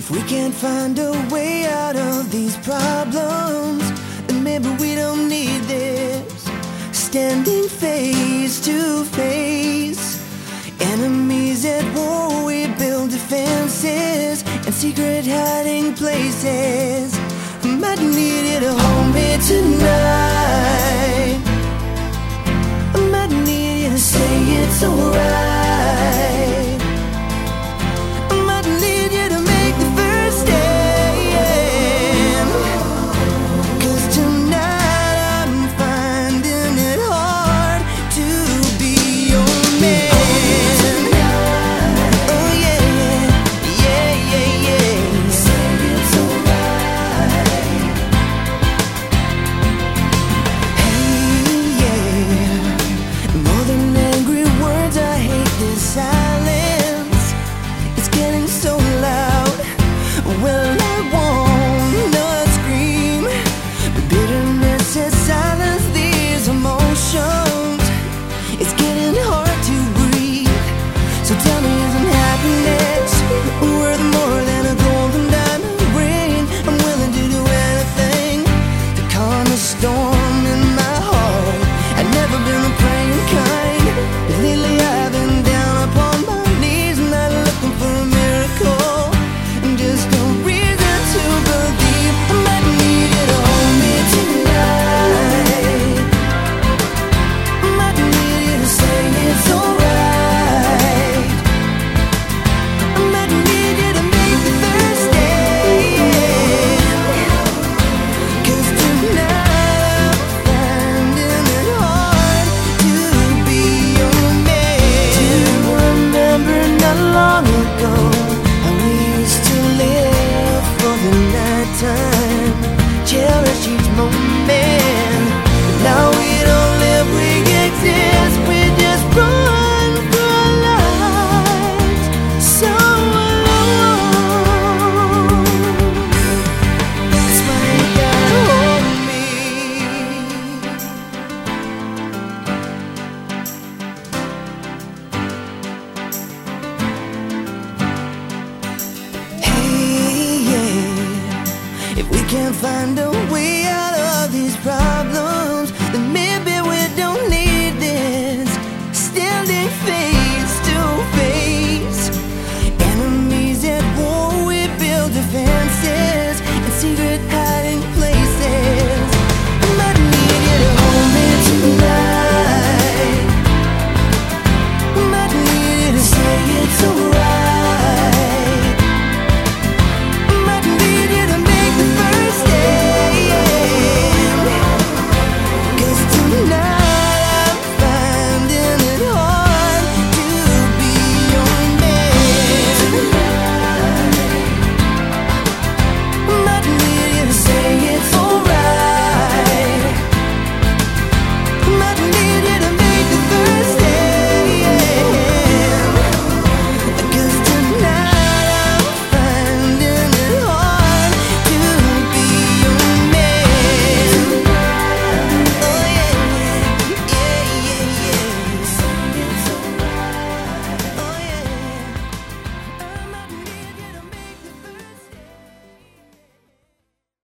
If we can't find a way out of these problems, then maybe we don't need this. Standing face to face, enemies at war, we build defenses and secret hiding places. I might need you to hold me tonight. I might need you to say it's alright. I might need you to make the first stand. 'Cause tonight I'm finding it hard to be your man. Oh yeah, yeah, yeah, yeah. Say it's alright. Hey, yeah. More than angry words, I hate this silence. It's getting so loud. Well, I won't not scream, but bitterness has silenced these emotions. It's getting hard to breathe. So tell me, isn't happiness worth more than a golden diamond ring? I'm willing to do anything to calm the storm in my heart. I've never been the praying kind, but lately I've been down upon my knees and I'm looking for a miracle. And just no reason to believe. I might need you to hold me tonight. I might need you to say it's alright. I might need you to make the first stand. 'Cause tonight I'm finding it hard to be your man. Do you remember not long ago how we used to live for the nighttime, cherish each moment? But now we don't live, we exist, we just run for our lives so alone. That's why you gotta hold me. Hey, yeah. If we can't find a way out of these problems,